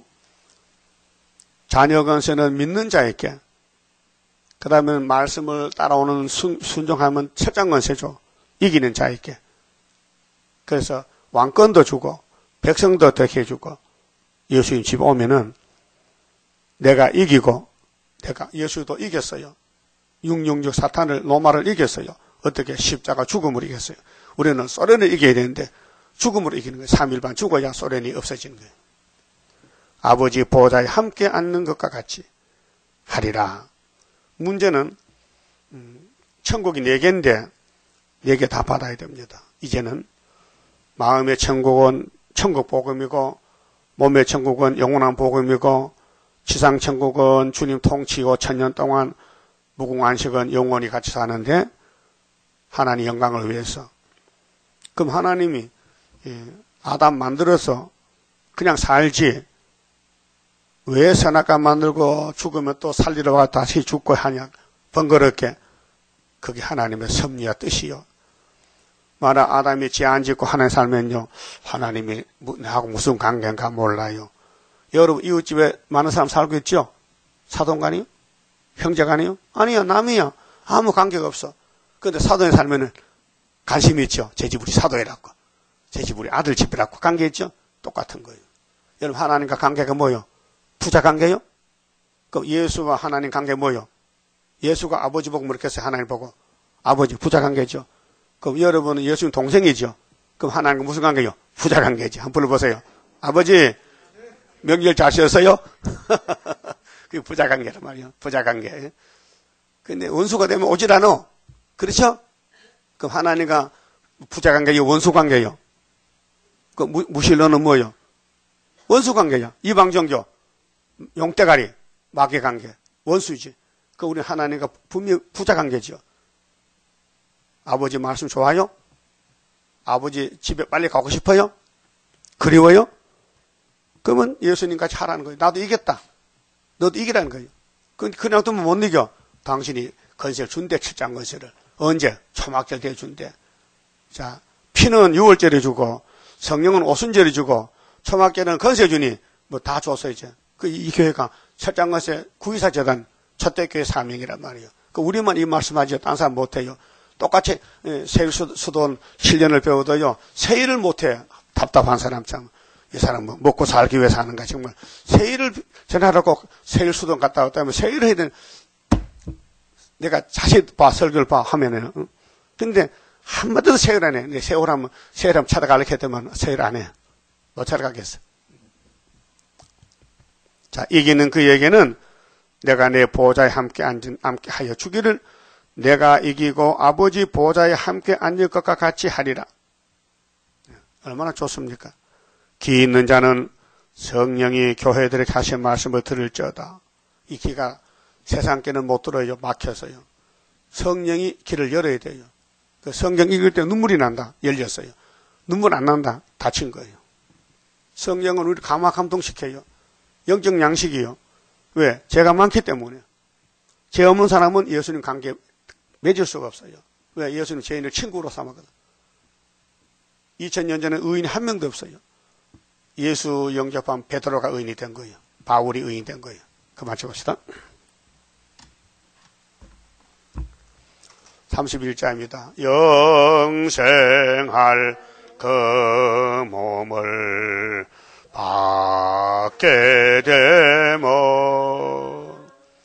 자녀 권세는 믿는 자에게, 그 다음에 말씀을 따라오는 순, 순종하면 첫장 권세 줘. 이기는 자에게. 그래서 왕권도 주고 백성도 되게 해주고 예수님 집에 오면은 내가 이기고 내가 예수도 이겼어요. 육육육 사탄을 로마를 이겼어요. 어떻게? 십자가 죽음을 이겼어요. 우리는 소련을 이겨야 되는데 죽음으로 이기는 거예요. 삼 일반 죽어야 소련이 없어지는 거예요. 아버지 보호자에 함께 앉는 것과 같이 하리라. 문제는 음, 천국이 네 개인데 네 개 다 받아야 됩니다. 이제는 마음의 천국은 천국 복음이고 몸의 천국은 영원한 복음이고 지상 천국은 주님 통치고 천년 동안 무궁한식은 영원히 같이 사는데 하나님 영광을 위해서. 그럼 하나님이 아담 만들어서 그냥 살지 왜 선악과 만들고 죽으면 또 살리러 와 다시 죽고 하냐 번거롭게. 그게 하나님의 섭리와 뜻이요. 만약 아담이 죄 안 짓고 하나님 살면요 하나님이 나하고 무슨 관계인가 몰라요. 여러분 이웃집에 많은 사람 살고 있죠? 사돈간이요? 형제간이요? 아니요 남이요. 아무 관계가 없어. 그런데 사돈에 살면은 관심이 있죠. 제 집 우리 사도이라고. 제 집 우리 아들 집이라고 관계 있죠? 똑같은 거예요. 여러분 하나님과 관계가 뭐요? 부자 관계요? 그럼 예수와 하나님 관계 뭐요? 예수가 아버지 보고 그렇게 해서 하나님 보고 아버지 부자 관계죠. 그럼 여러분은 예수님 동생이죠. 그럼 하나님과 무슨 관계요? 부자 관계죠. 한번 불러보세요. 아버지 명절 잘 쉬었어요? 그게 부자관계란 말이에요. 부자관계. 근데 원수가 되면 오질 않아. 그렇죠? 그럼 하나님과 부자관계요, 원수관계요. 그 무신론은 뭐요? 원수관계요. 이방종교, 용대가리, 마귀관계, 원수지. 그 우리 하나님과 분명 부자관계죠. 아버지 말씀 좋아요? 아버지 집에 빨리 가고 싶어요? 그리워요? 그러면 예수님같이 하라는 거예요. 나도 이겼다. 너도 이기라는 거예요. 그냥 두면 못 이겨. 당신이 건세를 준대, 칠장 건세를. 언제? 초막절 때 준대. 자, 피는 유월절에 주고, 성령은 오순절에 주고, 초막절은 건세 주니, 뭐 다 줬어, 이제. 그, 이 교회가 칠장 건세 구이사 재단 첫대 교회 사명이란 말이에요. 그, 우리만 이 말씀하죠. 딴 사람 못해요. 똑같이 세일 수돈 칠 년을 배워도요, 세일을 못해. 답답한 사람처럼. 이 사람 뭐 먹고 살기 위해서 하는가, 정말. 세일을 전하라고 세일 수돈 갔다 왔다 하면 세일을 해야 되는, 내가 자세히 봐, 설교를 봐, 하면은. 응? 근데, 한마디도 세일 안 해. 내 세월하면, 세일하면 찾아가려고 했더만 세일 안 해. 못 찾아가겠어. 자, 이기는 그에게는 내가 내 보좌에 함께 앉은, 함께 하여 주기를 내가 이기고 아버지 보좌에 함께 앉을 것과 같이 하리라. 얼마나 좋습니까? 기 있는 자는 성령이 교회들에게 하신 말씀을 들을지어다. 이 귀가 세상께는 못 들어요. 막혀서요. 성령이 길을 열어야 돼요. 그 성경 읽을 때 눈물이 난다. 열렸어요. 눈물 안 난다. 다친 거예요. 성령은 우리 감화 감동시켜요. 영적 양식이요. 왜? 죄가 많기 때문에. 죄 없는 사람은 예수님 관계 맺을 수가 없어요. 왜? 예수님 죄인을 친구로 삼았거든. 이천 년 전에 의인이 한 명도 없어요. 예수 영접한 베드로가 의인이 된 거예요. 바울이 의인이 된 거예요. 그만 쳐봅시다. 삼십일 자입니다. 영생할 그 몸을 받게 되면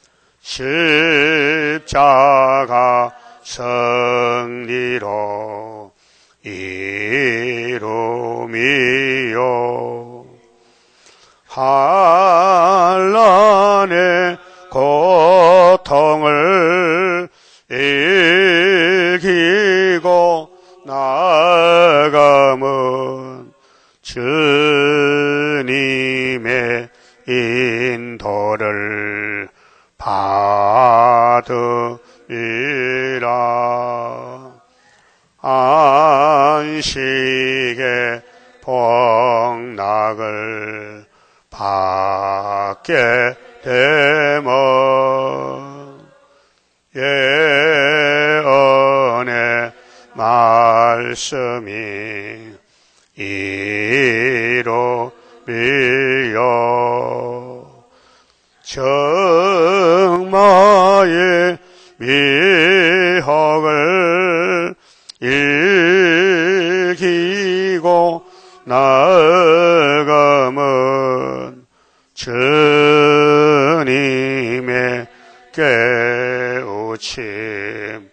십자가 승리로 이루미요 한란의 고통을 이기고 나아가면 주님의 인도를 받으리라. 안식의 복락을 받게 되면 예언의 말씀이 이루리요. 정마의 미혹을 이기고 나아가면 주님의 깨우침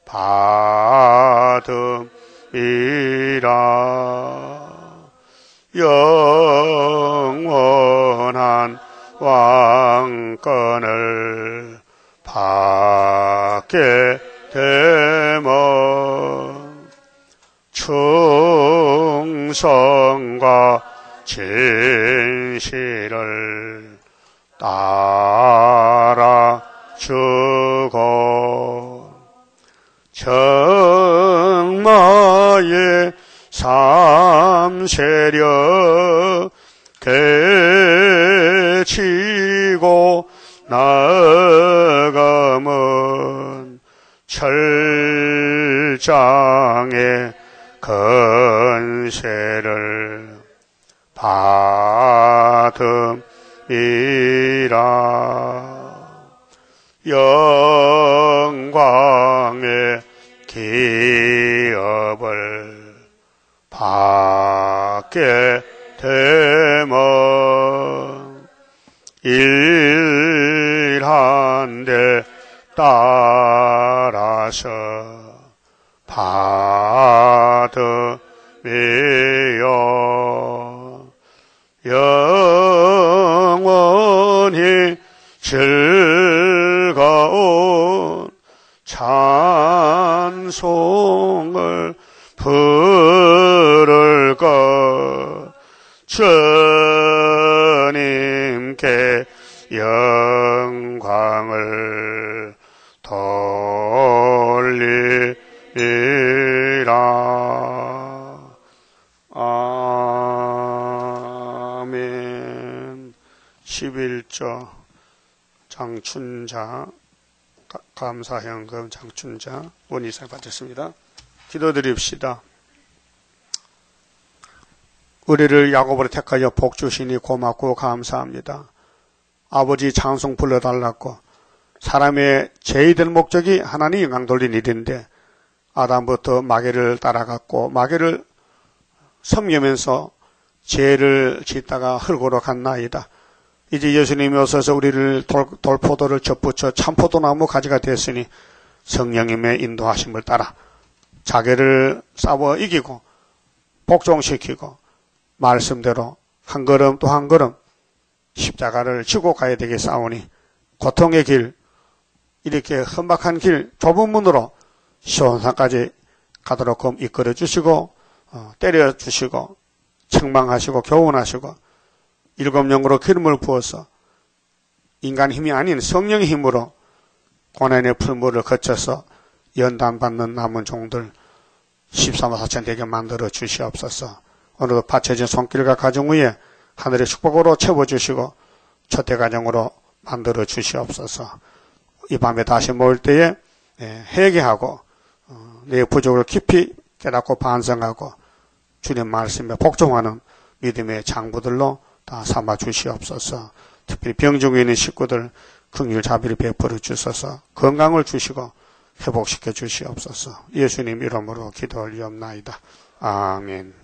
받음이라. 영원한 왕권을 받게 되면 충성과 진실을 따라주고 정마의 삼세력 개치고 나아가면 철장의 건세를 받음이라. 영광의 기업을 받게 되면 일한데 따라서 받으며 영원히 즐 찬송을 부를 것 주님께 영광을 돌리리라. 아멘. 십일조 장춘자 감사현금 장춘자 원이상 받았습니다. 기도드립시다. 우리를 야곱으로 택하여 복 주시니 고맙고 감사합니다. 아버지 찬송 불러달라고. 사람의 제일 된 목적이 하나님 영광 돌린 일인데 아담부터 마귀를 따라갔고 마귀를 섬기면서 죄를 짓다가 흙으로 갔나이다. 이제 예수님이 오셔서 우리를 돌, 돌포도를 접붙여 참포도나무 가지가 됐으니 성령님의 인도하심을 따라 자기를 싸워 이기고 복종시키고 말씀대로 한 걸음 또 한 걸음 십자가를 지고 가야 되겠사오니 고통의 길, 이렇게 험악한 길 좁은 문으로 시온산까지 가도록 이끌어 주시고 어, 때려 주시고 책망하시고 교훈하시고 일곱 영으로 기름을 부어서 인간 힘이 아닌 성령의 힘으로 고난의 풀물을 거쳐서 연단받는 남은 종들 십삼만 사천 되게 만들어 주시옵소서. 오늘도 바쳐진 손길과 가정 위에 하늘의 축복으로 채워주시고 초대 가정으로 만들어 주시옵소서. 이 밤에 다시 모일 때에 회개하고 내 부족을 깊이 깨닫고 반성하고 주님 말씀에 복종하는 믿음의 장부들로 다 삼아 주시옵소서. 특별히 병중에 있는 식구들 긍휼 자비를 베풀어 주셔서 건강을 주시고 회복시켜 주시옵소서. 예수님 이름으로 기도 올리옵나이다. 아멘.